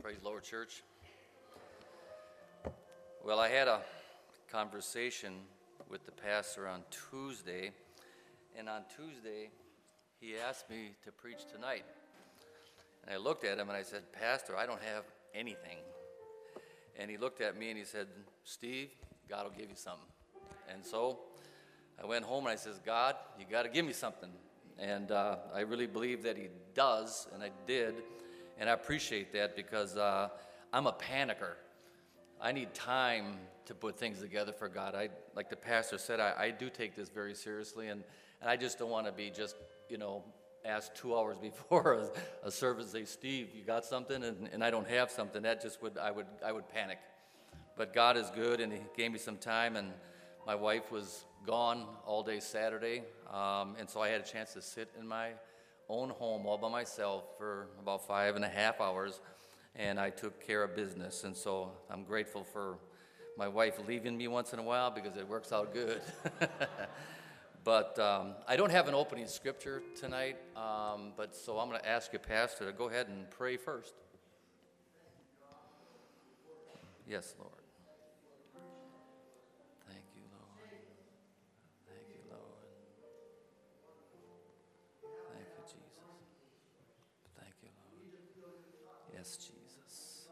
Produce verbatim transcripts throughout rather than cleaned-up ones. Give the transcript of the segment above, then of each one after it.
Praise the Lord, church. Well, I had a conversation with the pastor on Tuesday, and on Tuesday, he asked me to preach tonight. And I looked at him and I said, Pastor, I don't have anything. And he looked at me and he said, Steve, God will give you something. And so I went home and I said, God, you got to give me something. And uh, I really believe that he does, and I did. And I appreciate that because uh, I'm a panicker. I need time to put things together for God. I, like the pastor said, I, I do take this very seriously, and, and I just don't want to be just, you know, asked two hours before a, a service, say, Steve, you got something? And, and I don't have something. That just would, I would, I would panic. But God is good, and he gave me some time, and my wife was gone all day Saturday, um, and so I had a chance to sit in my own home all by myself for about five and a half hours, and I took care of business. And so I'm grateful for my wife leaving me once in a while because it works out good. But um, I don't have an opening scripture tonight, um, but so I'm going to ask you, Pastor, to go ahead and pray first. Yes, Lord. Thank you, Lord. Thank you, Lord. Thank you, Jesus. Thank you, Lord. Yes, Jesus.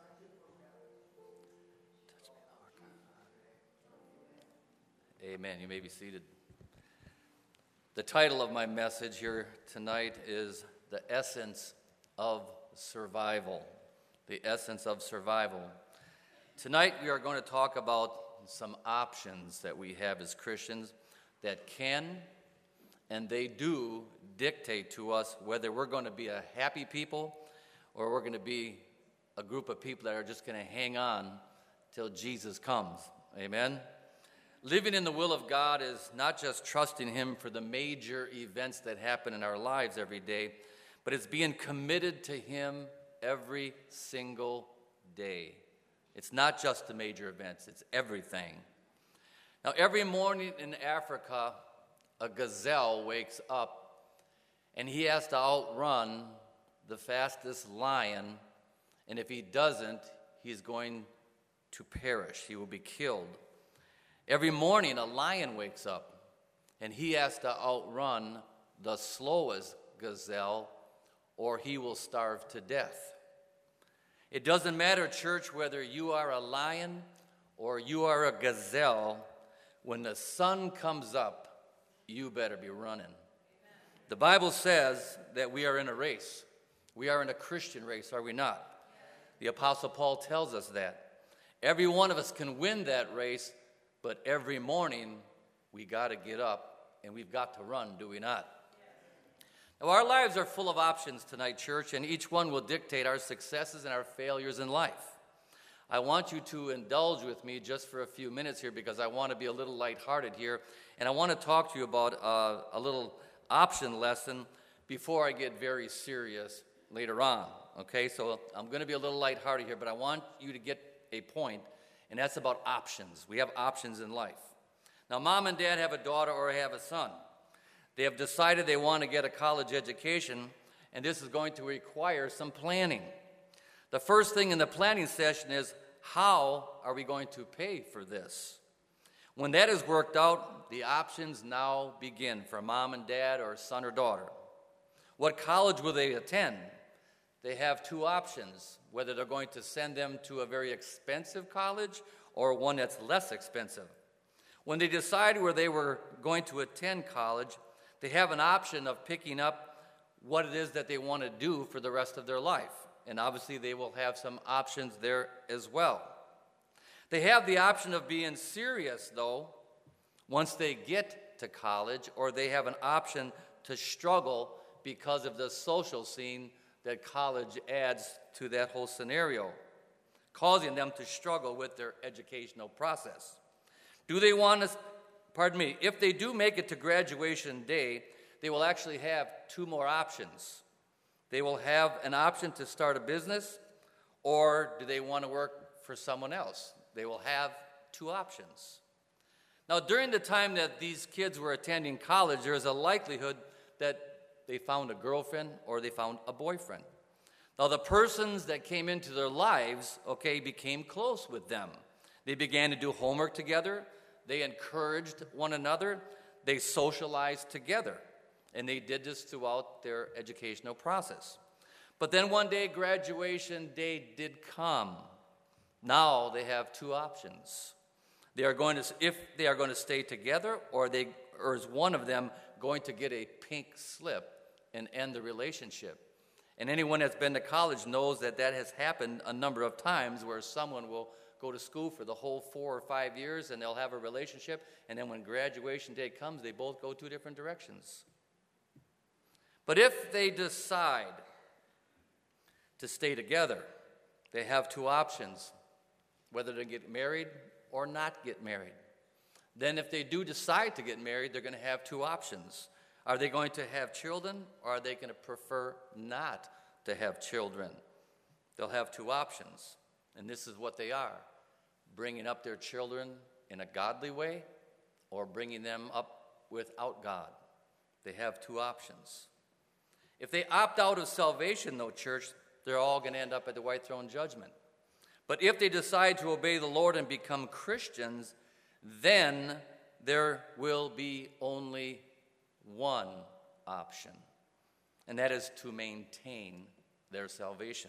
Touch me, Lord God. Amen. You may be seated. The title of my message here tonight is The Essence of Survival. The Essence of Survival. Tonight we are going to talk about some options that we have as Christians that can and they do dictate to us whether we're going to be a happy people or we're going to be a group of people that are just going to hang on till Jesus comes. Amen? Living in the will of God is not just trusting Him for the major events that happen in our lives every day, but it's being committed to Him every single day. It's not just the major events, it's everything. Now, every morning in Africa, a gazelle wakes up, and he has to outrun the fastest lion, and if he doesn't, he's going to perish. He will be killed. Every morning, a lion wakes up, and he has to outrun the slowest gazelle, or he will starve to death. It doesn't matter, church, whether you are a lion or you are a gazelle. When the sun comes up, you better be running. Amen. The Bible says that we are in a race. We are in a Christian race, are we not? The Apostle Paul tells us that. Every one of us can win that race, but every morning we got to get up and we've got to run, do we not? Now, our lives are full of options tonight, church, and each one will dictate our successes and our failures in life. I want you to indulge with me just for a few minutes here because I want to be a little lighthearted here, and I want to talk to you about uh, a little option lesson before I get very serious later on, okay? So I'm going to be a little lighthearted here, but I want you to get a point, and that's about options. We have options in life. Now, mom and dad have a daughter or have a son. They have decided they want to get a college education, and this is going to require some planning. The first thing in the planning session is, how are we going to pay for this? When that is worked out, the options now begin for mom and dad or son or daughter. What college will they attend? They have two options, whether they're going to send them to a very expensive college or one that's less expensive. When they decide where they were going to attend college, they have an option of picking up what it is that they want to do for the rest of their life. And obviously they will have some options there as well. They have the option of being serious, though, once they get to college, or they have an option to struggle because of the social scene that college adds to that whole scenario, causing them to struggle with their educational process. Do they want to, pardon me, if they do make it to graduation day, they will actually have two more options. They will have an option to start a business, or do they want to work for someone else? They will have two options. Now, during the time that these kids were attending college, there is a likelihood that they found a girlfriend or they found a boyfriend. Now, the persons that came into their lives, okay, became close with them. They began to do homework together. They encouraged one another. They socialized together. And they did this throughout their educational process. But then one day, graduation day did come. Now they have two options. They are going to, if they are going to stay together, or they, or is one of them going to get a pink slip and end the relationship? And anyone that's been to college knows that that has happened a number of times, where someone will go to school for the whole four or five years and they'll have a relationship, and then when graduation day comes, they both go two different directions. But if they decide to stay together, they have two options, whether to get married or not get married. Then if they do decide to get married, they're going to have two options. Are they going to have children, or are they going to prefer not to have children? They'll have two options, and this is what they are: bringing up their children in a godly way, or bringing them up without God. They have two options. If they opt out of salvation, though, church, they're all going to end up at the white throne judgment. But if they decide to obey the Lord and become Christians, then there will be only one option, and that is to maintain their salvation.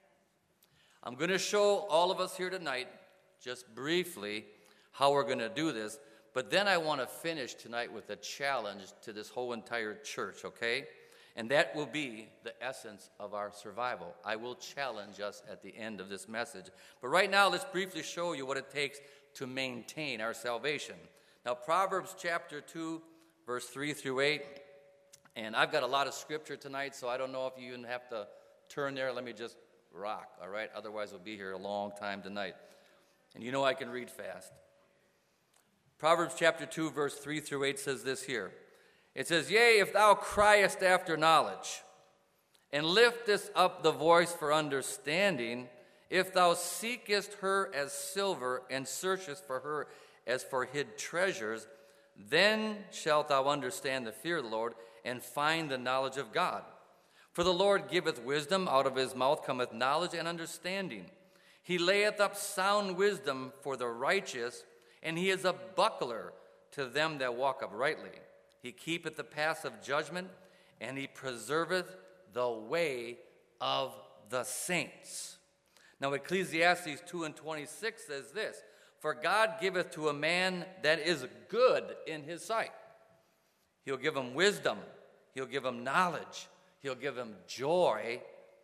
I'm going to show all of us here tonight, just briefly, how we're going to do this, but then I want to finish tonight with a challenge to this whole entire church, okay? And that will be the essence of our survival. I will challenge us at the end of this message. But right now, let's briefly show you what it takes to maintain our salvation. Now, Proverbs chapter two, verse three through eight. And I've got a lot of scripture tonight, so I don't know if you even have to turn there. Let me just rock, all right? Otherwise, we'll be here a long time tonight. And you know I can read fast. Proverbs chapter two, verse three through eight says this here. It says, "Yea, if thou criest after knowledge, and liftest up the voice for understanding, if thou seekest her as silver, and searchest for her as for hid treasures, then shalt thou understand the fear of the Lord, and find the knowledge of God. For the Lord giveth wisdom, out of his mouth cometh knowledge and understanding. He layeth up sound wisdom for the righteous, and he is a buckler to them that walk uprightly. He keepeth the paths of judgment, and he preserveth the way of the saints." Now Ecclesiastes two and twenty-six says this, "For God giveth to a man that is good in his sight." He'll give him wisdom. He'll give him knowledge. He'll give him joy.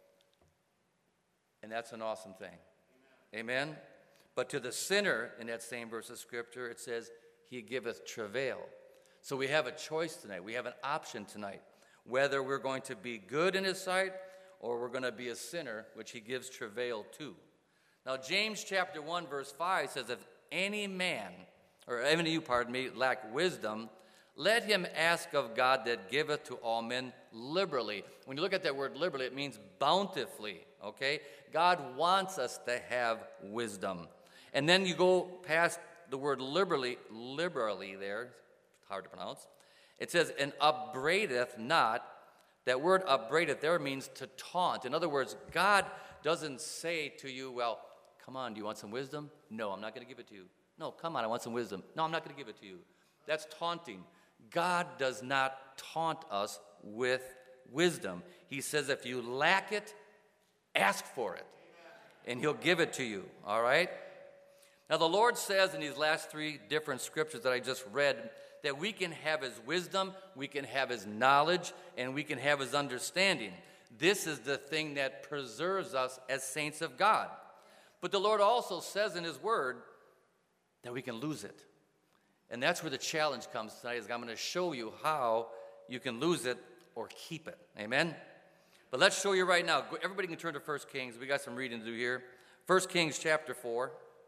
And that's an awesome thing. Amen? Amen? But to the sinner, in that same verse of Scripture, it says, "He giveth travail." So we have a choice tonight. We have an option tonight, whether we're going to be good in his sight or we're going to be a sinner, which he gives travail to. Now, James chapter one, verse five says, "If any man, or any of you, pardon me, lack wisdom, let him ask of God that giveth to all men liberally." When you look at that word liberally, it means bountifully, okay? God wants us to have wisdom. And then you go past the word liberally, liberally there, it's hard to pronounce. It says, "and upbraideth not." That word upbraideth there means to taunt. In other words, God doesn't say to you, "Well, come on, do you want some wisdom?" "No, I'm not going to give it to you." "No, come on, I want some wisdom." "No, I'm not going to give it to you." That's taunting. God does not taunt us with wisdom. He says if you lack it, ask for it, and he'll give it to you, all right? Now, the Lord says in these last three different scriptures that I just read that we can have his wisdom, we can have his knowledge, and we can have his understanding. This is the thing that preserves us as saints of God. But the Lord also says in his word that we can lose it. And that's where the challenge comes tonight, is I'm going to show you how you can lose it or keep it. Amen? But let's show you right now. Everybody can turn to First Kings. We got some reading to do here. First Kings chapter four.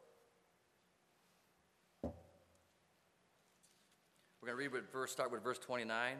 We're going to read with verse, start with verse twenty-nine.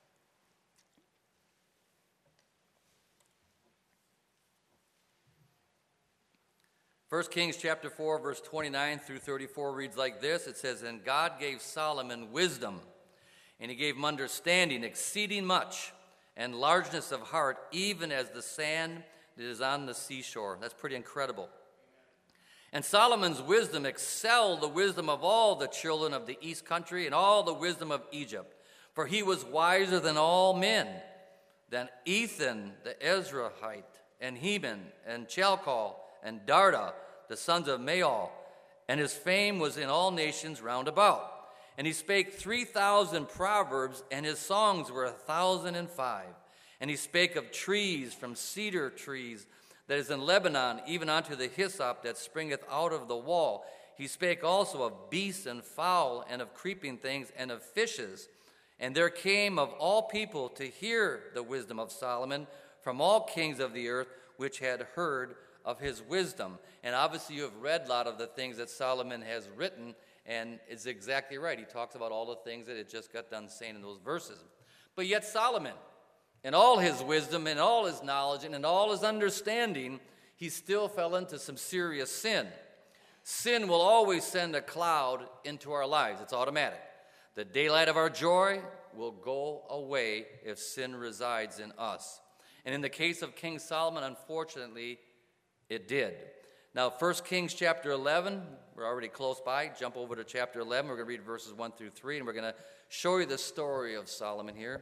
First Kings chapter four, verse twenty-nine through thirty-four reads like this. It says, "And God gave Solomon wisdom, and he gave him understanding exceeding much, and largeness of heart, even as the sand it is on the seashore. That's pretty incredible. And Solomon's wisdom excelled the wisdom of all the children of the east country and all the wisdom of Egypt. For he was wiser than all men, than Ethan the Ezrahite, and Heman, and Chalcol, and Darda, the sons of Maal. And his fame was in all nations round about. And he spake three thousand proverbs, and his songs were a thousand and five. And he spake of trees, from cedar trees that is in Lebanon, even unto the hyssop that springeth out of the wall. He spake also of beasts and fowl, and of creeping things, and of fishes. And there came of all people to hear the wisdom of Solomon from all kings of the earth, which had heard of his wisdom. And obviously you have read a lot of the things that Solomon has written, and it's exactly right. He talks about all the things that it just got done saying in those verses. But yet Solomon, in all his wisdom, in all his knowledge, and in all his understanding, he still fell into some serious sin. Sin will always send a cloud into our lives. It's automatic. The daylight of our joy will go away if sin resides in us. And in the case of King Solomon, unfortunately, it did. Now, First Kings chapter eleven, we're already close by. Jump over to chapter eleven. We're going to read verses one through three, and we're going to show you the story of Solomon here.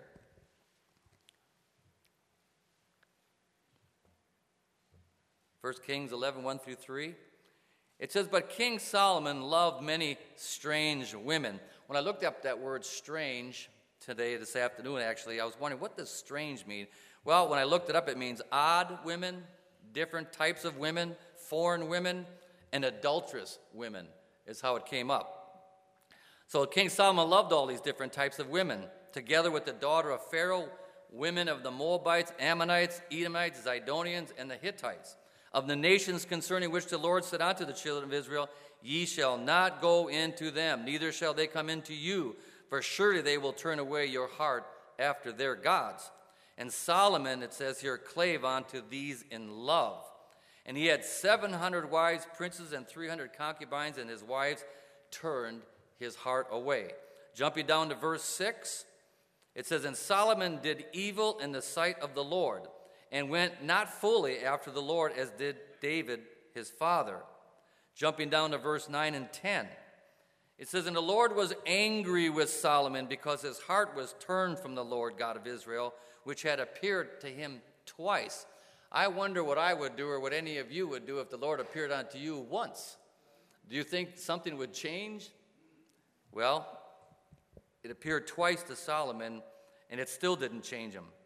First Kings eleven, one through three. It says, "But King Solomon loved many strange women." When I looked up that word strange today, this afternoon actually, I was wondering, what does strange mean? Well, when I looked it up, it means odd women, different types of women, foreign women, and adulterous women is how it came up. So King Solomon loved all these different types of women, together with the daughter of Pharaoh, women of the Moabites, Ammonites, Edomites, Zidonians, and the Hittites, of the nations concerning which the Lord said unto the children of Israel, Ye shall not go into them, neither shall they come into you, for surely they will turn away your heart after their gods. And Solomon, it says here, clave unto these in love. And he had seven hundred wives, princes, and three hundred concubines, and his wives turned his heart away. Jumping down to verse six, it says, And Solomon did evil in the sight of the Lord, and went not fully after the Lord as did David his father. Jumping down to verse nine and ten, it says, And the Lord was angry with Solomon because his heart was turned from the Lord God of Israel, which had appeared to him twice. I wonder what I would do or what any of you would do if the Lord appeared unto you once. Do you think something would change? Well, it appeared twice to Solomon, and it still didn't change him.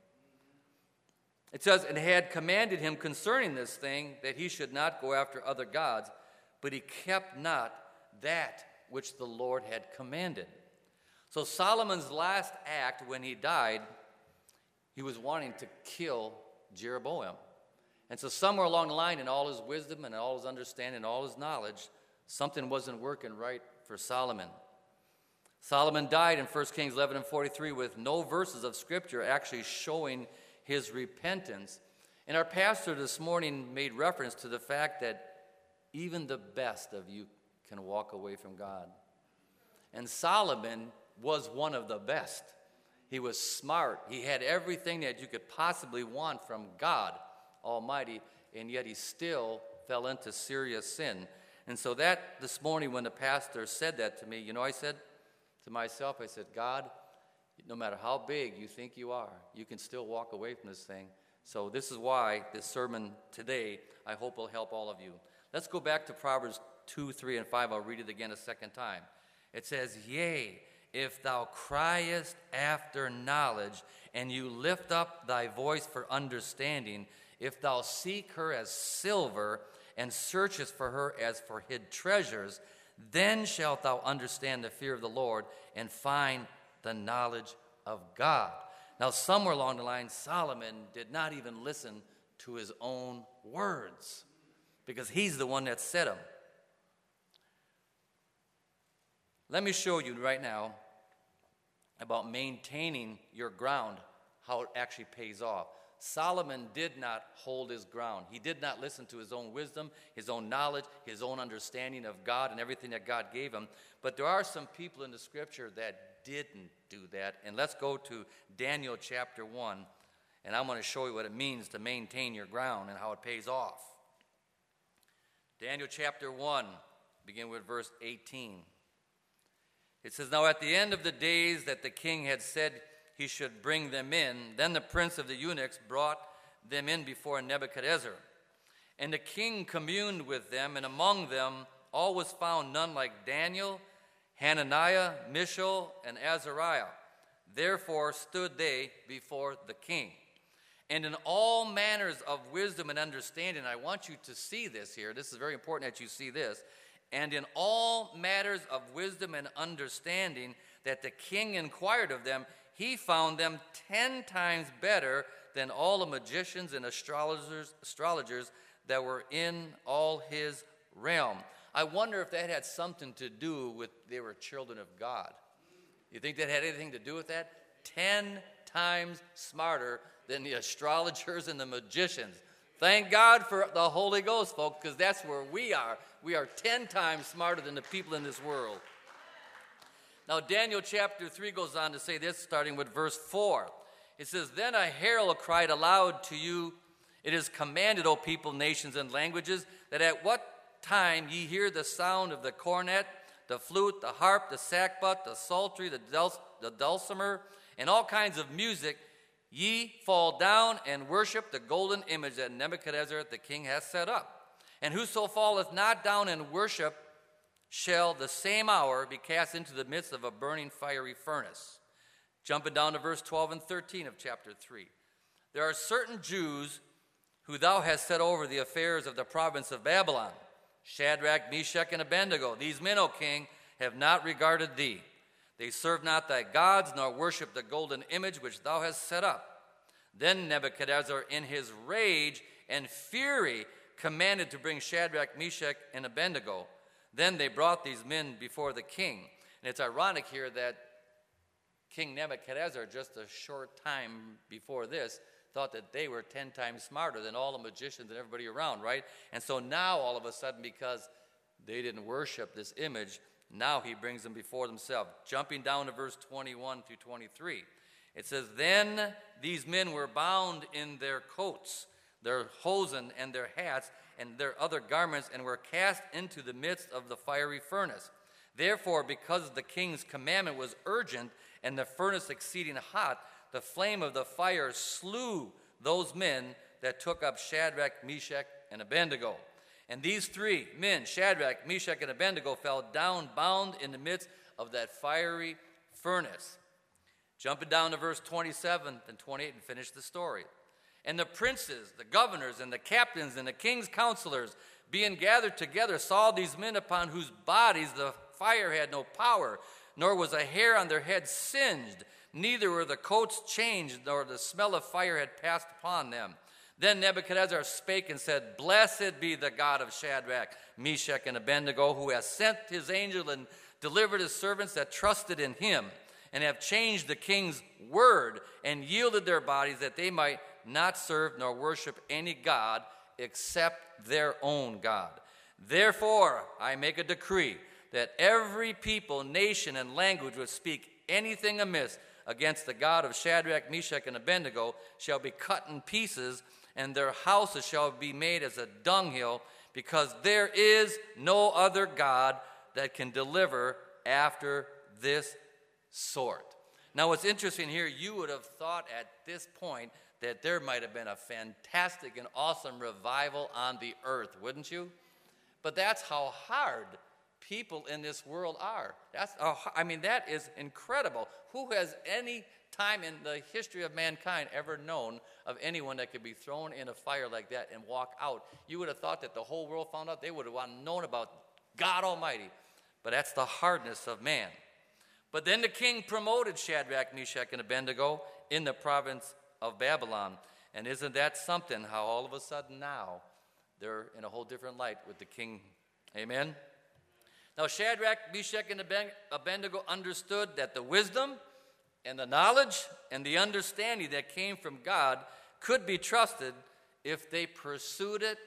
It says, And had commanded him concerning this thing, that he should not go after other gods, but he kept not that which the Lord had commanded. So Solomon's last act when he died, he was wanting to kill Jeroboam. And so somewhere along the line, in all his wisdom and all his understanding and all his knowledge, something wasn't working right for Solomon. Solomon died in First Kings eleven and forty-three with no verses of Scripture actually showing his repentance. And our pastor this morning made reference to the fact that even the best of you can walk away from God. And Solomon was one of the best. He was smart. He had everything that you could possibly want from God Almighty, and yet he still fell into serious sin. And so that this morning when the pastor said that to me, you know, I said to myself, I said, God, no matter how big you think you are, you can still walk away from this thing. So this is why this sermon today, I hope, will help all of you. Let's go back to Proverbs two, three, and five. I'll read it again a second time. It says, Yea, if thou criest after knowledge, and you lift up thy voice for understanding, if thou seek her as silver, and searchest for her as for hid treasures, then shalt thou understand the fear of the Lord, and find the knowledge of God. Now, somewhere along the line, Solomon did not even listen to his own words, because he's the one that said them. Let me show you right now about maintaining your ground, how it actually pays off. Solomon did not hold his ground. He did not listen to his own wisdom, his own knowledge, his own understanding of God and everything that God gave him. But there are some people in the Scripture that didn't do that. And let's go to Daniel chapter one. And I'm going to show you what it means to maintain your ground and how it pays off. Daniel chapter one, begin with verse eighteen. It says, "Now at the end of the days that the king had said he should bring them in, then the prince of the eunuchs brought them in before Nebuchadnezzar. And the king communed with them, and among them all was found none like Daniel, Hananiah, Mishael, and Azariah. Therefore stood they before the king. And in all manners of wisdom and understanding," I want you to see this here. This is very important that you see this. "And in all matters of wisdom and understanding that the king inquired of them, he found them ten times better than all the magicians and astrologers, astrologers that were in all his realm." I wonder if that had something to do with they were children of God. You think that had anything to do with that? Ten times smarter than the astrologers and the magicians. Thank God for the Holy Ghost, folks, because that's where we are. We are ten times smarter than the people in this world. Now, Daniel chapter three goes on to say this, starting with verse four. It says, "Then a herald cried aloud to you, it is commanded, O people, nations, and languages, that at what time ye hear the sound of the cornet, the flute, the harp, the sackbut, the psaltery, the, dul- the dulcimer, and all kinds of music, ye fall down and worship the golden image that Nebuchadnezzar the king hath set up. And whoso falleth not down and worship shall the same hour be cast into the midst of a burning fiery furnace." Jumping down to verse twelve and thirteen of chapter three. "There are certain Jews who thou hast set over the affairs of the province of Babylon, Shadrach, Meshach, and Abednego. These men, O king, have not regarded thee. They serve not thy gods, nor worship the golden image which thou hast set up." Then Nebuchadnezzar, in his rage and fury, commanded to bring Shadrach, Meshach, and Abednego. Then they brought these men before the king. And it's ironic here that King Nebuchadnezzar, just a short time before this, thought that they were ten times smarter than all the magicians and everybody around, right? And so now, all of a sudden, because they didn't worship this image, now he brings them before themselves. Jumping down to verse twenty-one through twenty-three. It says, "Then these men were bound in their coats, their hosen, and their hats, and their other garments, and were cast into the midst of the fiery furnace. Therefore, because the king's commandment was urgent, and the furnace exceeding hot, the flame of the fire slew those men that took up Shadrach, Meshach, and Abednego. And these three men, Shadrach, Meshach, and Abednego, fell down bound in the midst of that fiery furnace." Jumping down to verse twenty-seven and twenty-eight and finish the story. "And the princes, the governors, and the captains, and the king's counselors, being gathered together, saw these men upon whose bodies the fire had no power, nor was a hair on their heads singed, neither were the coats changed, nor the smell of fire had passed upon them. Then Nebuchadnezzar spake and said, Blessed be the God of Shadrach, Meshach, and Abednego, who has sent his angel and delivered his servants that trusted in him, and have changed the king's word, and yielded their bodies that they might not serve nor worship any god except their own God. Therefore I make a decree that every people, nation, and language which speak anything amiss against the God of Shadrach, Meshach, and Abednego shall be cut in pieces, and their houses shall be made as a dunghill, because there is no other God that can deliver after this sort. Now, what's interesting here, you would have thought at this point that there might have been a fantastic and awesome revival on the earth, wouldn't you? But that's how hard people in this world are. That's how, I mean, that is incredible. Who has any time in the history of mankind ever known of anyone that could be thrown in a fire like that and walk out? You would have thought that the whole world found out. They would have known about God Almighty. But that's the hardness of man. But then the king promoted Shadrach, Meshach, and Abednego in the province of Babylon. And isn't that something, how all of a sudden now they're in a whole different light with the king? Amen? Now Shadrach, Meshach, and Abednego understood that the wisdom and the knowledge and the understanding that came from God could be trusted if they pursued it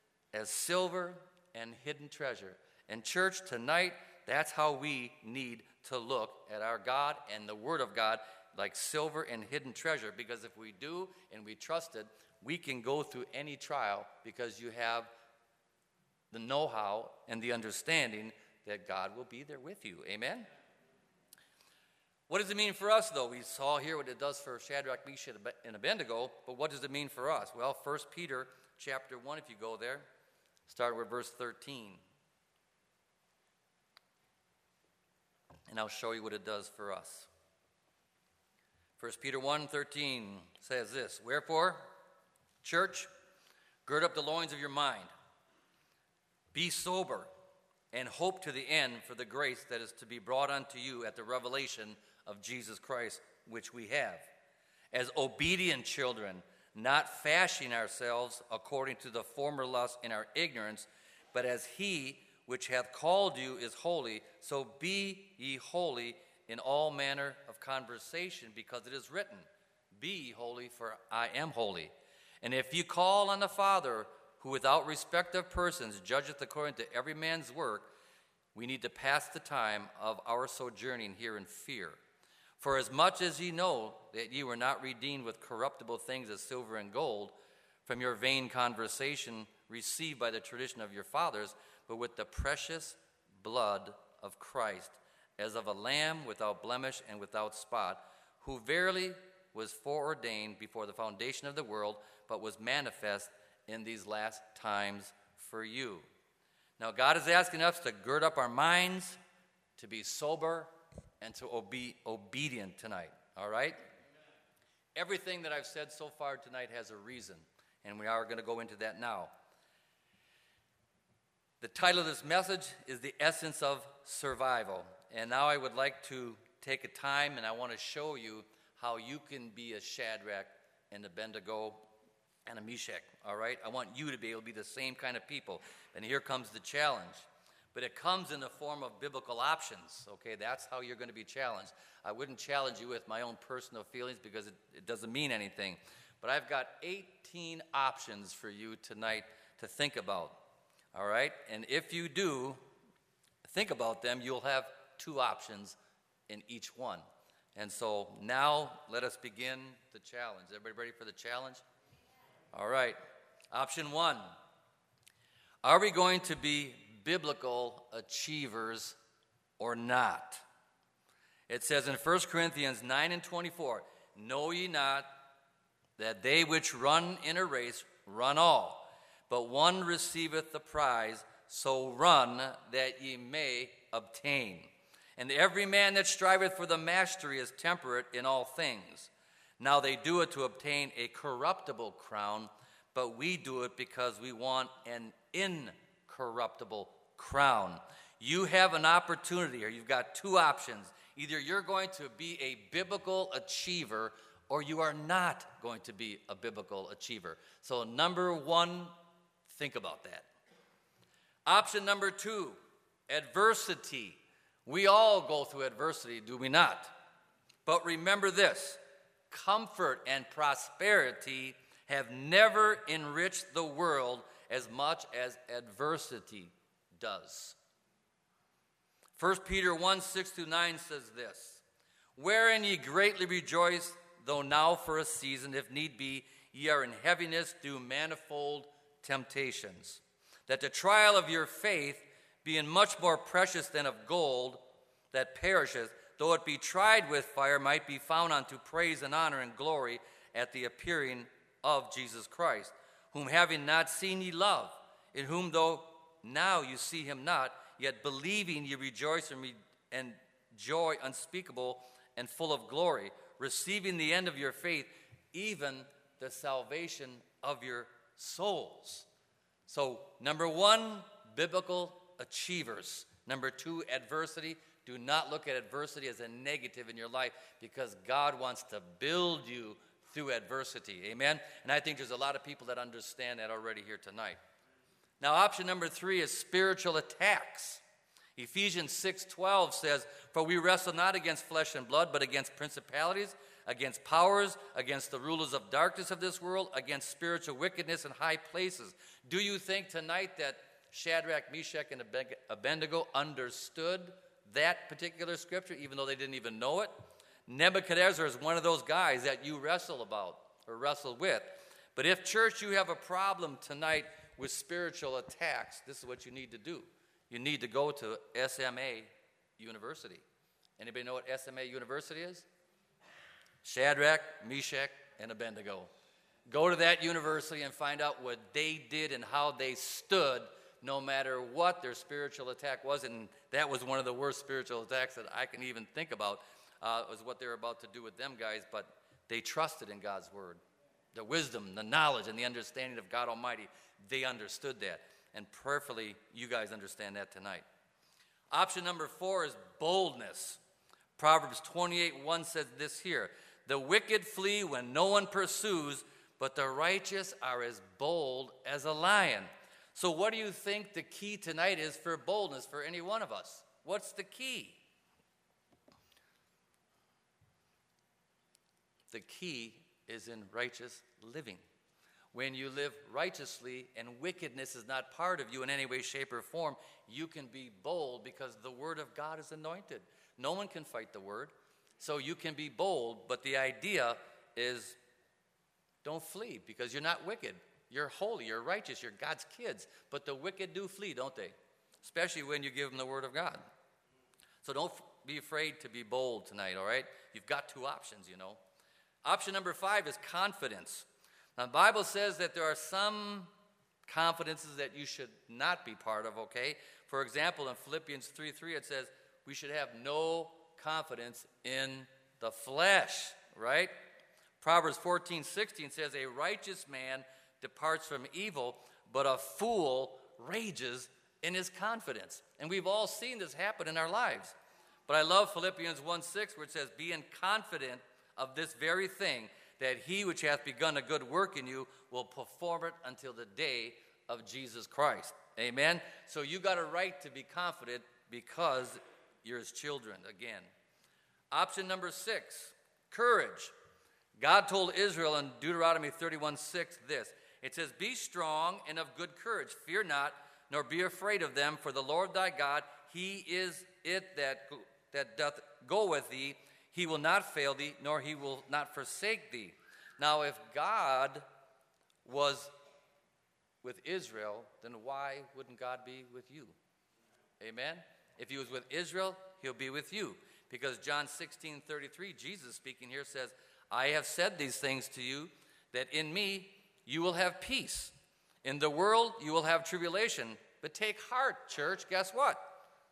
as silver and hidden treasure. And church, tonight, that's how we need to look at our God and the Word of God like silver and hidden treasure, because if we do and we trust it, we can go through any trial because you have the know-how and the understanding that God will be there with you. Amen? What does it mean for us, though? We saw here what it does for Shadrach, Meshach, and Abednego, but what does it mean for us? Well, First Peter chapter one, if you go there, start with verse thirteen. And I'll show you what it does for us. First Peter one thirteen says this, "Wherefore, church, gird up the loins of your mind. Be sober, and hope to the end for the grace that is to be brought unto you at the revelation of Jesus Christ, which we have. As obedient children, not fashioning ourselves according to the former lust in our ignorance, but as he which hath called you is holy, so be ye holy in all manner of conversation, because it is written, Be ye holy, for I am holy. And if you call on the Father, who without respect of persons judgeth according to every man's work, we need to pass the time of our sojourning here in fear. For as much as ye know that ye were not redeemed with corruptible things as silver and gold, from your vain conversation received by the tradition of your fathers, but with the precious blood of Christ, as of a lamb without blemish and without spot, who verily was foreordained before the foundation of the world, but was manifest in these last times for you." Now, God is asking us to gird up our minds, to be sober, and to be obedient tonight, all right? Everything that I've said so far tonight has a reason, and we are going to go into that now. The title of this message is The Essence of Survival, and now I would like to take a time, and I want to show you how you can be a Shadrach and Abednego and a Meshach, all right? I want you to be able to be the same kind of people. And here comes the challenge. But it comes in the form of biblical options, okay? That's how you're going to be challenged. I wouldn't challenge you with my own personal feelings because it, it doesn't mean anything. But I've got eighteen options for you tonight to think about, all right? And if you do think about them, you'll have two options in each one. And so now let us begin the challenge. Everybody ready for the challenge? All right. Option one. Are we going to be biblical achievers or not? It says in First Corinthians nine and twenty-four, "Know ye not that they which run in a race run all, but one receiveth the prize, so run that ye may obtain. And every man that striveth for the mastery is temperate in all things. Now they do it to obtain a corruptible crown, but we do it because we want an incorruptible crown." You have an opportunity here. You've got two options. Either you're going to be a biblical achiever or you are not going to be a biblical achiever. So number one, think about that. Option number two, adversity. We all go through adversity, do we not? But remember this, comfort and prosperity have never enriched the world as much as adversity does. First Peter one, six through nine says this, "Wherein ye greatly rejoice, though now for a season, if need be, ye are in heaviness through manifold temptations, that the trial of your faith, being much more precious than of gold that perisheth, though it be tried with fire, might be found unto praise and honor and glory at the appearing of Jesus Christ, whom having not seen ye love, in whom though now you see him not, yet believing ye rejoice and, re- and joy unspeakable and full of glory, receiving the end of your faith, even the salvation of your souls." So, number one, biblical achievers. Number two, adversity. Do not look at adversity as a negative in your life, because God wants to build you through adversity. Amen? And I think there's a lot of people that understand that already here tonight. Now, option number three is spiritual attacks. Ephesians six twelve says, "For we wrestle not against flesh and blood, but against principalities, against powers, against the rulers of darkness of this world, against spiritual wickedness in high places." Do you think tonight that Shadrach, Meshach, and Abednego understood that particular scripture, even though they didn't even know it? Nebuchadnezzar is one of those guys that you wrestle about or wrestle with. But if, church, you have a problem tonight with spiritual attacks, this is what you need to do. You need to go to S M A University. Anybody know what S M A University is? Shadrach, Meshach, and Abednego. Go to that university and find out what they did and how they stood no matter what their spiritual attack was. And that was one of the worst spiritual attacks that I can even think about, uh, was what they were about to do with them guys. But they trusted in God's word. The wisdom, the knowledge, and the understanding of God Almighty, they understood that. And prayerfully, you guys understand that tonight. Option number four is boldness. Proverbs twenty-eight one says this here: the wicked flee when no one pursues, but the righteous are as bold as a lion. So what do you think the key tonight is for boldness for any one of us? What's the key? The key is in righteous living. When you live righteously and wickedness is not part of you in any way, shape, or form, you can be bold because the word of God is anointed. No one can fight the word, so you can be bold, but the idea is don't flee because you're not wicked. You're holy, you're righteous, you're God's kids, but the wicked do flee, don't they? Especially when you give them the word of God. So don't be afraid to be bold tonight, all right? You've got two options, you know. Option number five is confidence. Now, the Bible says that there are some confidences that you should not be part of, okay? For example, in Philippians three three, it says we should have no confidence in the flesh, right? Proverbs fourteen sixteen says a righteous man departs from evil, but a fool rages in his confidence. And we've all seen this happen in our lives. But I love Philippians one six where it says, being confident of this very thing, that he which hath begun a good work in you will perform it until the day of Jesus Christ. Amen? So you got a right to be confident because you're his children again. Option number six, courage. God told Israel in Deuteronomy thirty-one six this. It says, be strong and of good courage. Fear not, nor be afraid of them, for the Lord thy God, he is it that, that doth go with thee. He will not fail thee, nor he will not forsake thee. Now, if God was with Israel, then why wouldn't God be with you? Amen? If he was with Israel, he'll be with you. Because John sixteen thirty-three, Jesus speaking here says, I have said these things to you, that in me you will have peace. In the world you will have tribulation. But take heart, church. Guess what?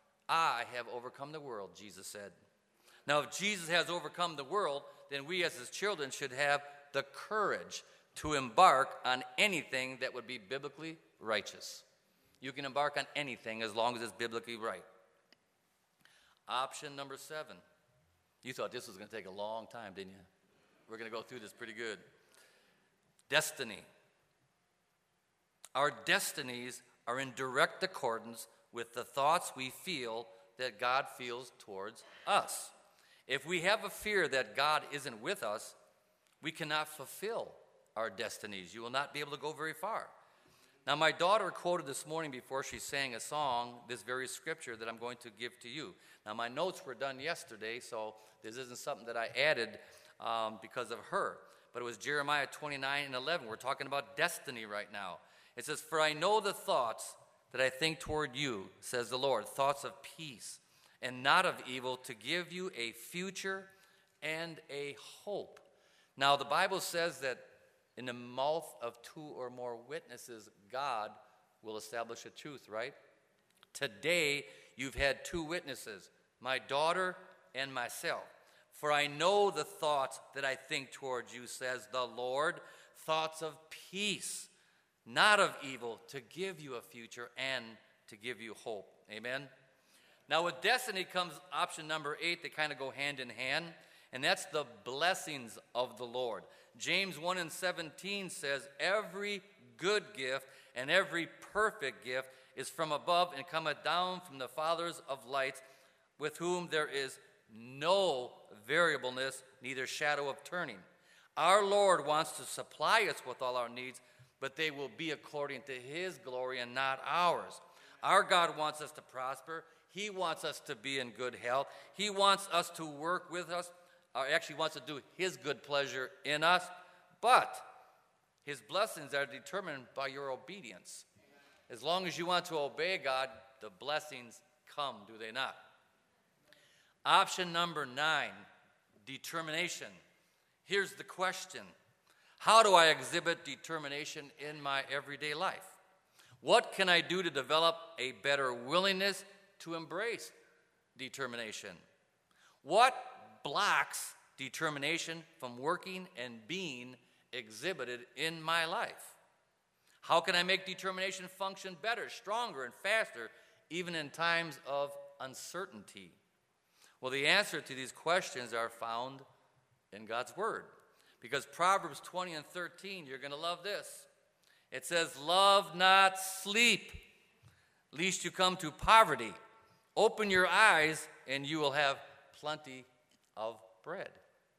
I have overcome the world, Jesus said. Now, if Jesus has overcome the world, then we as his children should have the courage to embark on anything that would be biblically righteous. You can embark on anything as long as it's biblically right. Option number seven. You thought this was going to take a long time, didn't you? We're going to go through this pretty good. Destiny. Our destinies are in direct accordance with the thoughts we feel that God feels towards us. If we have a fear that God isn't with us, we cannot fulfill our destinies. You will not be able to go very far. Now, my daughter quoted this morning before she sang a song, this very scripture that I'm going to give to you. Now, my notes were done yesterday, so this isn't something that I added um, because of her. But it was Jeremiah twenty-nine and eleven. We're talking about destiny right now. It says, for I know the thoughts that I think toward you, says the Lord, thoughts of peace and not of evil, to give you a future and a hope. Now, the Bible says that in the mouth of two or more witnesses, God will establish a truth, right? Today, you've had two witnesses, my daughter and myself. For I know the thoughts that I think towards you, says the Lord, thoughts of peace, not of evil, to give you a future and to give you hope. Amen? Now, with destiny comes option number eight. They kind of go hand in hand, and that's the blessings of the Lord. James one and seventeen says, every good gift and every perfect gift is from above and cometh down from the fathers of lights, with whom there is no variableness, neither shadow of turning. Our Lord wants to supply us with all our needs, but they will be according to his glory and not ours. Our God wants us to prosper. He wants us to be in good health. He wants us to work with us, or actually wants to do his good pleasure in us, but his blessings are determined by your obedience. As long as you want to obey God, the blessings come, do they not? Option number nine, determination. Here's the question. How do I exhibit determination in my everyday life? What can I do to develop a better willingness to embrace determination? What blocks determination from working and being exhibited in my life? How can I make determination function better, stronger, and faster, even in times of uncertainty? Well, the answer to these questions are found in God's Word. Because Proverbs twenty and thirteen, you're going to love this. It says, love not sleep, lest you come to poverty. Open your eyes, and you will have plenty of bread.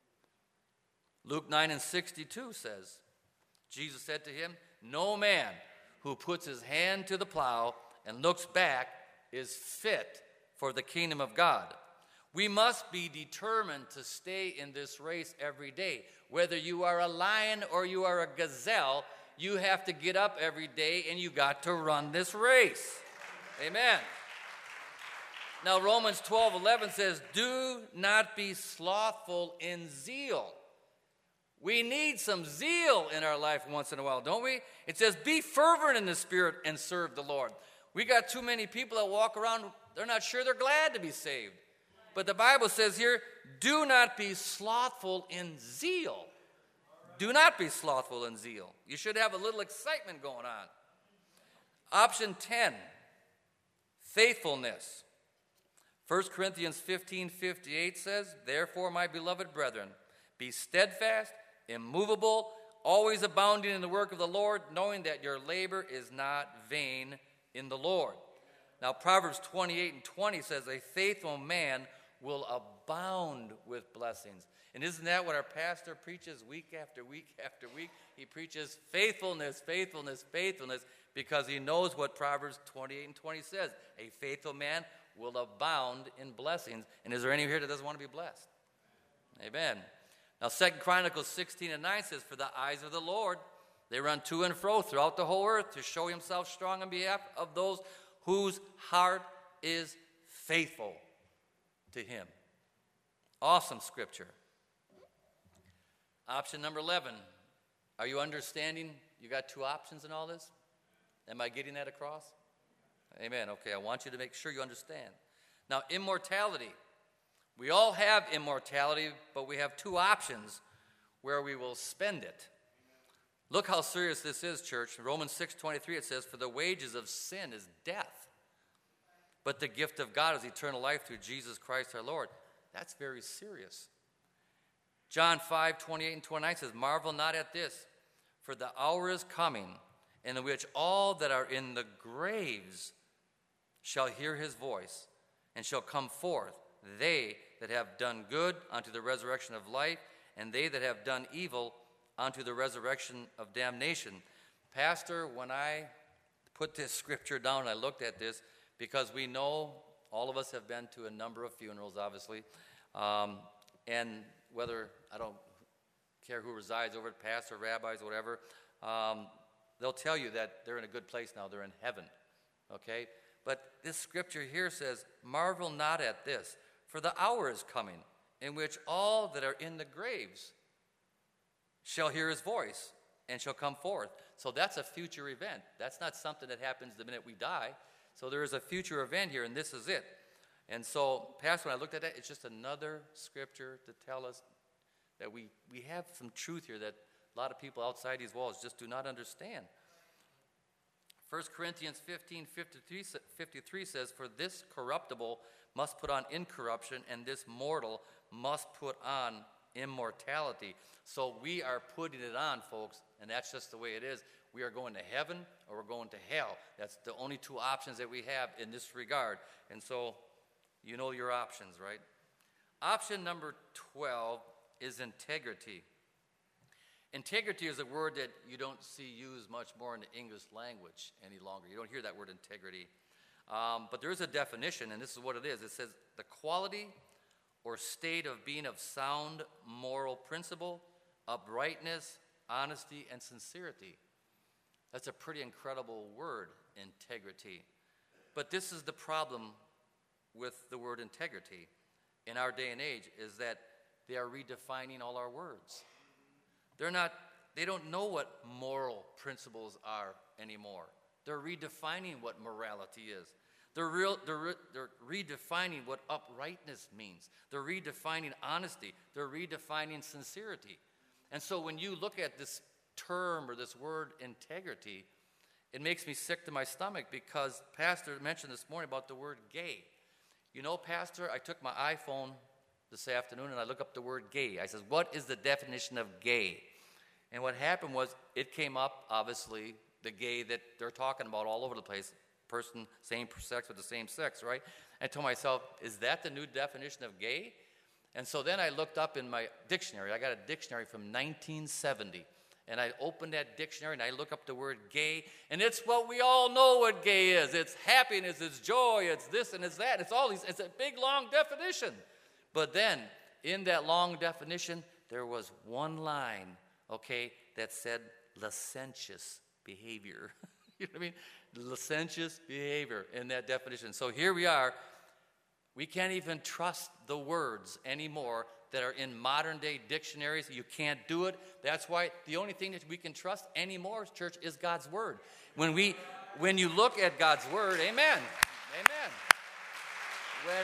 Luke nine and sixty-two says, Jesus said to him, no man who puts his hand to the plow and looks back is fit for the kingdom of God. We must be determined to stay in this race every day. Whether you are a lion or you are a gazelle, you have to get up every day and you got to run this race. Amen. Now, Romans twelve eleven says, do not be slothful in zeal. We need some zeal in our life once in a while, don't we? It says, be fervent in the Spirit and serve the Lord. We got too many people that walk around, they're not sure they're glad to be saved. But the Bible says here, do not be slothful in zeal. Do not be slothful in zeal. You should have a little excitement going on. Option ten, faithfulness. First Corinthians fifteen fifty-eight says, therefore, my beloved brethren, be steadfast, immovable, always abounding in the work of the Lord, knowing that your labor is not vain in the Lord. Now, Proverbs twenty-eight and twenty says, a faithful man will abound with blessings. And isn't that what our pastor preaches week after week after week? He preaches faithfulness, faithfulness, faithfulness, because he knows what Proverbs twenty-eight and twenty says. A faithful man will abound in blessings. And is there anyone here that doesn't want to be blessed? Amen. Now, Second Chronicles sixteen and nine says, for the eyes of the Lord, they run to and fro throughout the whole earth to show himself strong on behalf of those whose heart is faithful to him. Awesome scripture. Option number eleven. Are you understanding? You got two options in all this? Am I getting that across? Amen. Okay, I want you to make sure you understand. Now, immortality. We all have immortality, but we have two options where we will spend it. Look how serious this is, church. In Romans six twenty-three, it says, for the wages of sin is death, but the gift of God is eternal life through Jesus Christ our Lord. That's very serious. John five twenty-eight and twenty-nine says, marvel not at this, for the hour is coming in which all that are in the graves shall hear his voice and shall come forth, they that have done good unto the resurrection of life, and they that have done evil unto the resurrection of damnation. Pastor, when I put this scripture down, I looked at this because we know all of us have been to a number of funerals, obviously, um, and whether, I don't care who resides over it, pastor, rabbis, whatever, um, they'll tell you that they're in a good place now, they're in heaven, okay? But this scripture here says, marvel not at this, for the hour is coming in which all that are in the graves shall hear his voice and shall come forth. So that's a future event. That's not something that happens the minute we die. So there is a future event here, and this is it. And so, Pastor, when I looked at that, it's just another scripture to tell us that we, we have some truth here that a lot of people outside these walls just do not understand. First Corinthians fifteen fifty-three, fifty-three says, for this corruptible must put on incorruption, and this mortal must put on immortality. So we are putting it on, folks, and that's just the way it is. We are going to heaven or we're going to hell. That's the only two options that we have in this regard. And so you know your options, right? Option number twelve is integrity. Integrity is a word that you don't see used much more in the English language any longer. You don't hear that word integrity. Um, but there is a definition, and this is what it is. It says the quality or state of being of sound moral principle, uprightness, honesty, and sincerity. That's a pretty incredible word, integrity. But this is the problem with the word integrity in our day and age, is that they are redefining all our words. They're not, they don't know what moral principles are anymore. They're redefining what morality is. They're, real, they're, re, they're redefining what uprightness means. They're redefining honesty. They're redefining sincerity. And so when you look at this term or this word integrity, it makes me sick to my stomach, because Pastor mentioned this morning about the word gay. You know, Pastor, I took my iPhone this afternoon and I looked up the word gay. I said, what is the definition of gay? And what happened was, it came up, obviously, the gay that they're talking about all over the place. Person, same sex with the same sex, right? I told myself, is that the new definition of gay? And so then I looked up in my dictionary. I got a dictionary from nineteen seventy. And I opened that dictionary and I look up the word gay. And it's what we all know what gay is. It's happiness, it's joy, it's this and it's that. It's all these, it's a big, long definition. But then, in that long definition, there was one line, okay, that said licentious behavior. You know what I mean? Licentious behavior in that definition. So here we are. We can't even trust the words anymore that are in modern day dictionaries. You can't do it. That's why the only thing that we can trust anymore, church, is God's word. When we, when you look at God's word, amen, amen. When,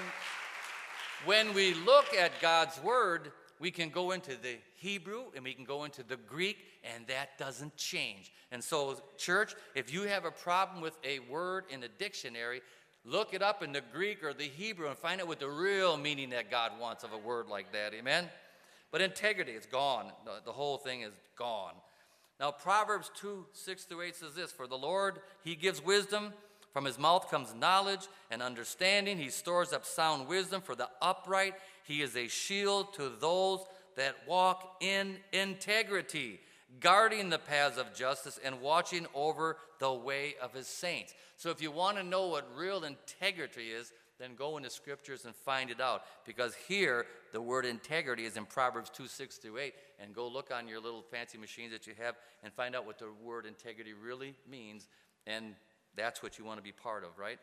when we look at God's word, we can go into the Hebrew and we can go into the Greek, and that doesn't change. And so, church, if you have a problem with a word in a dictionary, look it up in the Greek or the Hebrew and find out what the real meaning that God wants of a word like that, amen? But integrity, it's gone. The, the whole thing is gone. Now, Proverbs two, six through eight says this, for the Lord, he gives wisdom. From his mouth comes knowledge and understanding. He stores up sound wisdom for the upright. He is a shield to those that walk in integrity, guarding the paths of justice and watching over the way of his saints. So if you want to know what real integrity is, then go into scriptures and find it out. Because here, the word integrity is in Proverbs two, six through eight. And go look on your little fancy machines that you have and find out what the word integrity really means. And that's what you want to be part of, right?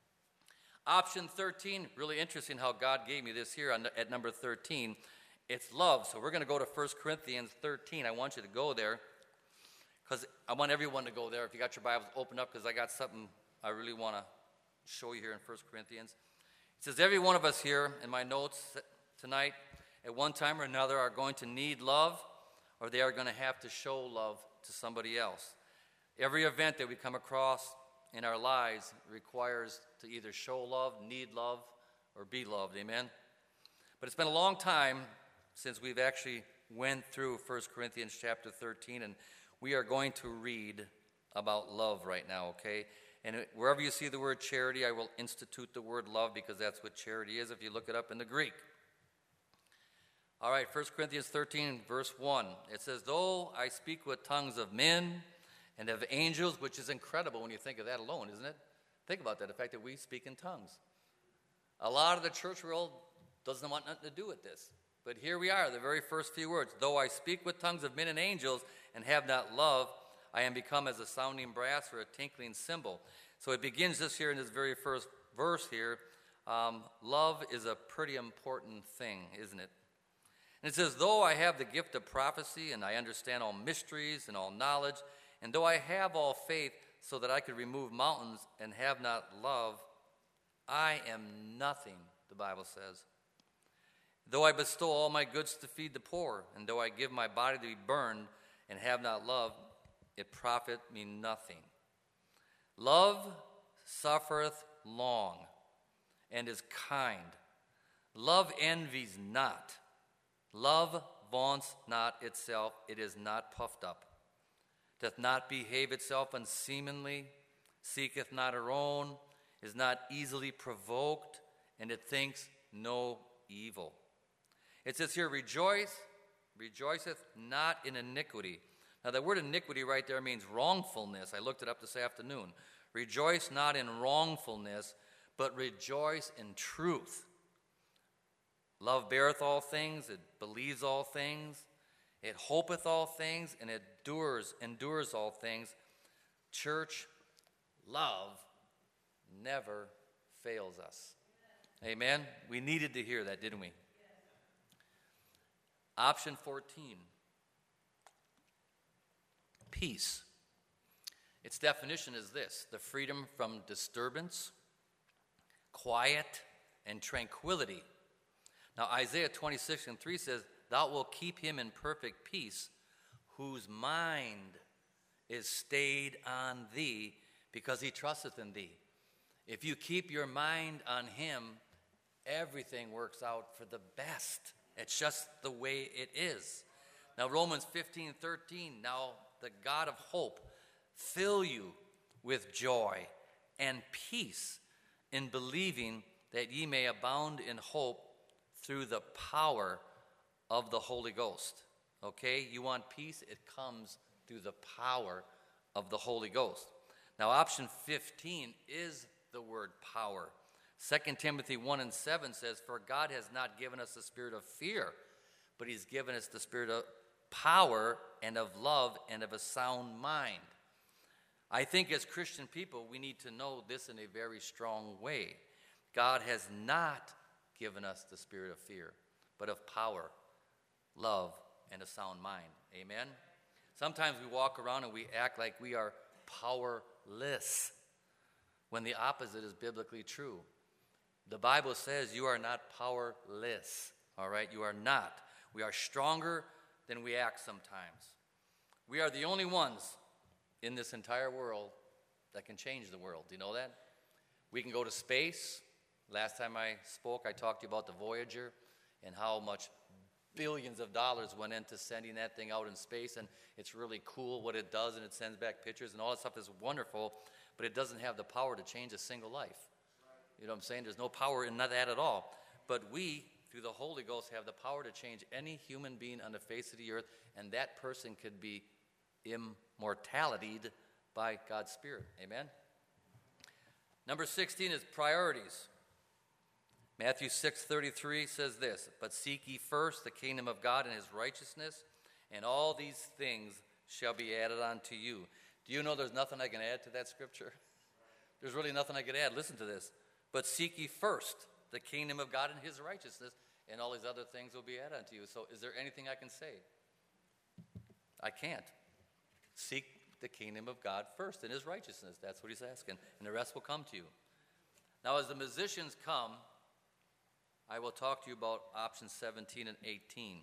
Option thirteen, really interesting how God gave me this here on, at number thirteen. It's love. So we're going to go to First Corinthians thirteen. I want you to go there because I want everyone to go there. If you got your Bibles, open up, because I got something I really want to show you here in First Corinthians. It says, every one of us here in my notes tonight, at one time or another, are going to need love, or they are going to have to show love to somebody else. Every event that we come across in our lives requires to either show love, need love, or be loved, amen? But it's been a long time since we've actually went through First Corinthians chapter thirteen, and we are going to read about love right now, okay? And wherever you see the word charity, I will institute the word love, because that's what charity is if you look it up in the Greek. All right, First Corinthians thirteen, verse one. It says, though I speak with tongues of men and of angels, which is incredible when you think of that alone, isn't it? Think about that, the fact that we speak in tongues. A lot of the church world doesn't want nothing to do with this. But here we are, the very first few words. Though I speak with tongues of men and angels and have not love, I am become as a sounding brass or a tinkling cymbal. So it begins this here in this very first verse here. Um, love is a pretty important thing, isn't it? And it says, though I have the gift of prophecy and I understand all mysteries and all knowledge, and though I have all faith so that I could remove mountains and have not love, I am nothing, the Bible says. Though I bestow all my goods to feed the poor, and though I give my body to be burned and have not love, it profit me nothing. Love suffereth long and is kind. Love envies not. Love vaunts not itself. It is not puffed up. Doth not behave itself unseemly. Seeketh not her own. Is not easily provoked. And it thinks no evil. It says here, rejoice, rejoiceth not in iniquity. Now, the word iniquity right there means wrongfulness. I looked it up this afternoon. Rejoice not in wrongfulness, but rejoice in truth. Love beareth all things, it believes all things, it hopeth all things, and it endures, endures all things. Church, love never fails us. Amen? We needed to hear that, didn't we? Option fourteen. Peace. Its definition is this: the freedom from disturbance, quiet, and tranquility. Now, Isaiah twenty-six and three says, "Thou wilt keep him in perfect peace, whose mind is stayed on thee, because he trusteth in thee." If you keep your mind on him, everything works out for the best. It's just the way it is. Now, Romans fifteen thirteen, "Now the God of hope fill you with joy and peace in believing, that ye may abound in hope through the power of the Holy Ghost." Okay, you want peace? It comes through the power of the Holy Ghost. Now, option fifteen is the word power. Second Timothy one and seven says, "For God has not given us the spirit of fear, but he's given us the spirit of power and of love and of a sound mind." I think as Christian people, we need to know this in a very strong way. God has not given us the spirit of fear, but of power, love, and a sound mind. Amen? Sometimes we walk around and we act like we are powerless, when the opposite is biblically true. The Bible says you are not powerless, all right? You are not. We are stronger than we act sometimes. We are the only ones in this entire world that can change the world. Do you know that? We can go to space. Last time I spoke, I talked to you about the Voyager and how much billions of dollars went into sending that thing out in space, and it's really cool what it does, and it sends back pictures, and all that stuff is wonderful, but it doesn't have the power to change a single life. You know what I'm saying? There's no power in that at all. But we, through the Holy Ghost, have the power to change any human being on the face of the earth, and that person could be immortalityed by God's Spirit. Amen? Number sixteen is priorities. Matthew six thirty-three says this, "But seek ye first the kingdom of God and his righteousness, and all these things shall be added unto you." Do you know there's nothing I can add to that scripture? There's really nothing I could add. Listen to this. "But seek ye first the kingdom of God and his righteousness, and all these other things will be added unto you." So is there anything I can say? I can't. Seek the kingdom of God first and his righteousness. That's what he's asking. And the rest will come to you. Now, as the musicians come, I will talk to you about options seventeen and eighteen.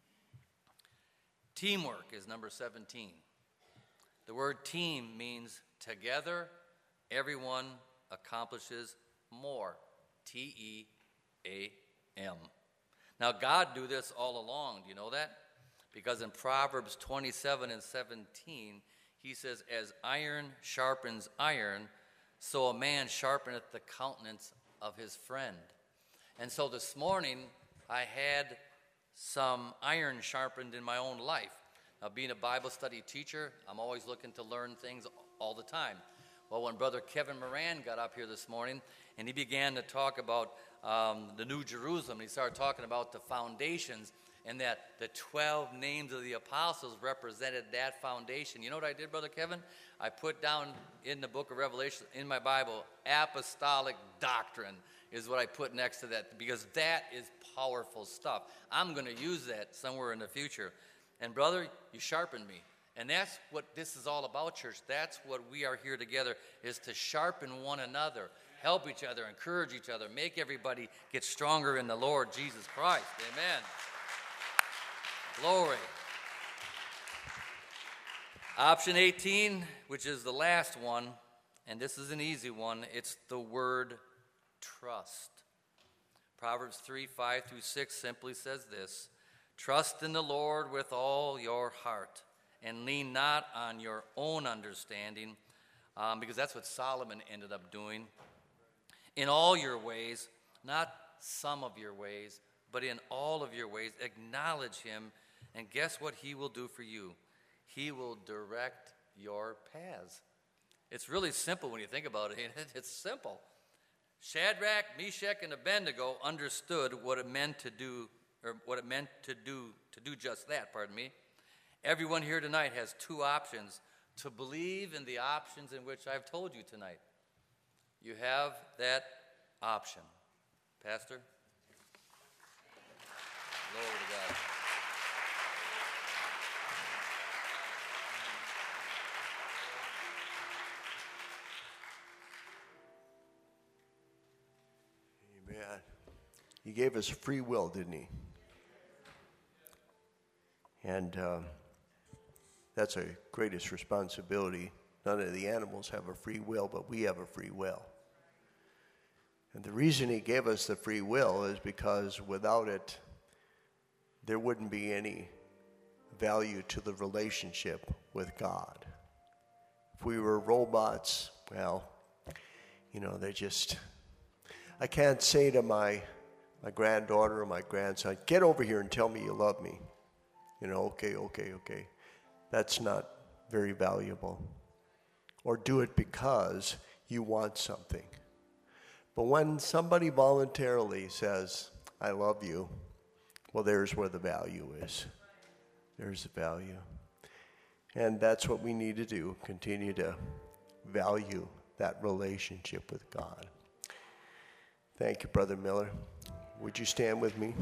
Teamwork is number seventeen. The word team means together, everyone accomplishes more. T E A M. Now, God knew this all along. Do you know that? Because in Proverbs twenty-seven and seventeen, he says, "As iron sharpens iron, so a man sharpeneth the countenance of his friend." And so this morning, I had some iron sharpened in my own life. Now, being a Bible study teacher, I'm always looking to learn things all the time. Well, when Brother Kevin Moran got up here this morning, and he began to talk about um, the New Jerusalem, he started talking about the foundations, and that the twelve names of the apostles represented that foundation. You know what I did, Brother Kevin? I put down in the book of Revelation, in my Bible, apostolic doctrine is what I put next to that, because that is powerful stuff. I'm going to use that somewhere in the future. And brother, you sharpened me. And that's what this is all about, church. That's what we are here together, is to sharpen one another, help each other, encourage each other, make everybody get stronger in the Lord Jesus Christ. Amen. Glory. Option eighteen, which is the last one, and this is an easy one, it's the word trust. Proverbs three, five through six simply says this: "Trust in the Lord with all your heart, and lean not on your own understanding," um, because that's what Solomon ended up doing. "In all your ways," not some of your ways, but in all of your ways, acknowledge him, and guess what he will do for you? He will direct your paths. It's really simple when you think about it. It's simple. Shadrach, Meshach, and Abednego understood what it meant to do, or what it meant to do, to do just that, pardon me. Everyone here tonight has two options to believe in the options in which I've told you tonight. You have that option. Pastor? Glory to God. Amen. He gave us free will, didn't he? And um, that's a greatest responsibility. None of the animals have a free will, but we have a free will. And the reason he gave us the free will is because without it, there wouldn't be any value to the relationship with God. If we were robots, well, you know, they just... I can't say to my, my granddaughter or my grandson, get over here and tell me you love me. You know, okay, okay, okay. That's not very valuable. Or do it because you want something. But when somebody voluntarily says, I love you, well, there's where the value is. There's the value. And that's what we need to do, continue to value that relationship with God. Thank you, Brother Miller. Would you stand with me?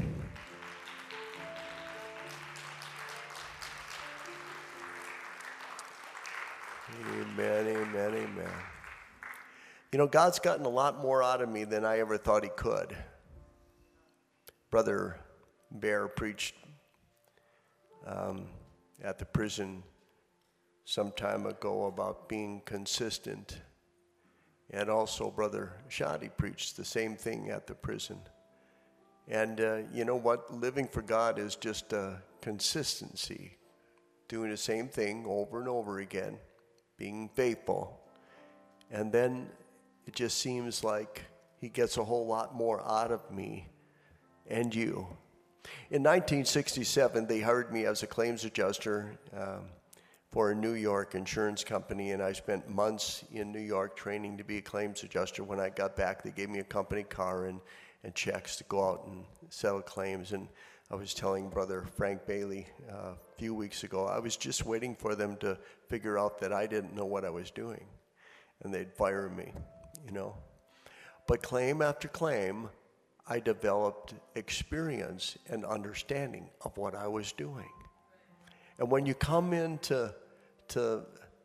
Amen, amen, amen. You know, God's gotten a lot more out of me than I ever thought he could. Brother Bear preached um, at the prison some time ago about being consistent. And also Brother Shadi preached the same thing at the prison. And uh, you know what? Living for God is just uh, consistency. Doing the same thing over and over again. Being faithful. And then it just seems like he gets a whole lot more out of me and you. In nineteen sixty-seven, they hired me as a claims adjuster um, for a New York insurance company, and I spent months in New York training to be a claims adjuster. When I got back, they gave me a company car and, and checks to go out and settle claims. And I was telling Brother Frank Bailey uh, a few weeks ago, I was just waiting for them to figure out that I didn't know what I was doing, and they'd fire me, you know. But claim after claim, I developed experience and understanding of what I was doing. And when you come into to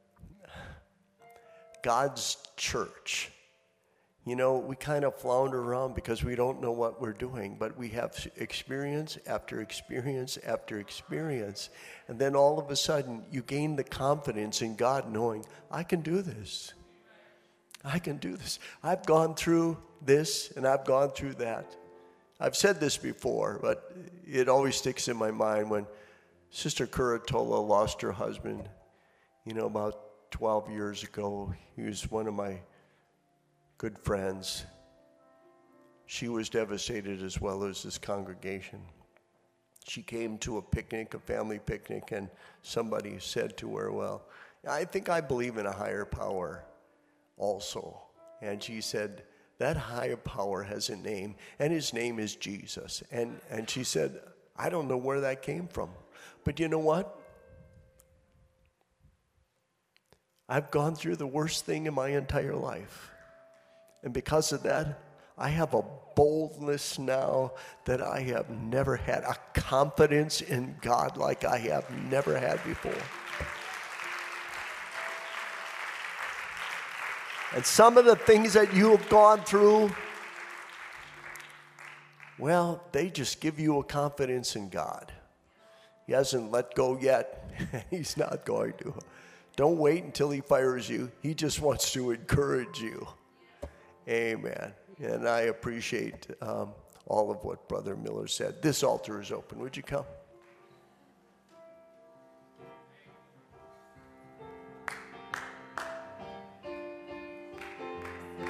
God's church, you know, we kind of flounder around because we don't know what we're doing, but we have experience after experience after experience. And then all of a sudden, you gain the confidence in God knowing, I can do this. I can do this. I've gone through this and I've gone through that. I've said this before, but it always sticks in my mind when Sister Curatola lost her husband, you know, about twelve years ago. He was one of my good friends. She was devastated as well as this congregation. She came to a picnic, a family picnic, and somebody said to her, well, I think I believe in a higher power also. And she said, that higher power has a name, and his name is Jesus. And, and she said, I don't know where that came from. But you know what? I've gone through the worst thing in my entire life. And because of that, I have a boldness now that I have never had, a confidence in God like I have never had before. And some of the things that you have gone through, well, they just give you a confidence in God. He hasn't let go yet. He's not going to. Don't wait until he fires you. He just wants to encourage you. Amen. And I appreciate um, all of what Brother Miller said. This altar is open. Would you come?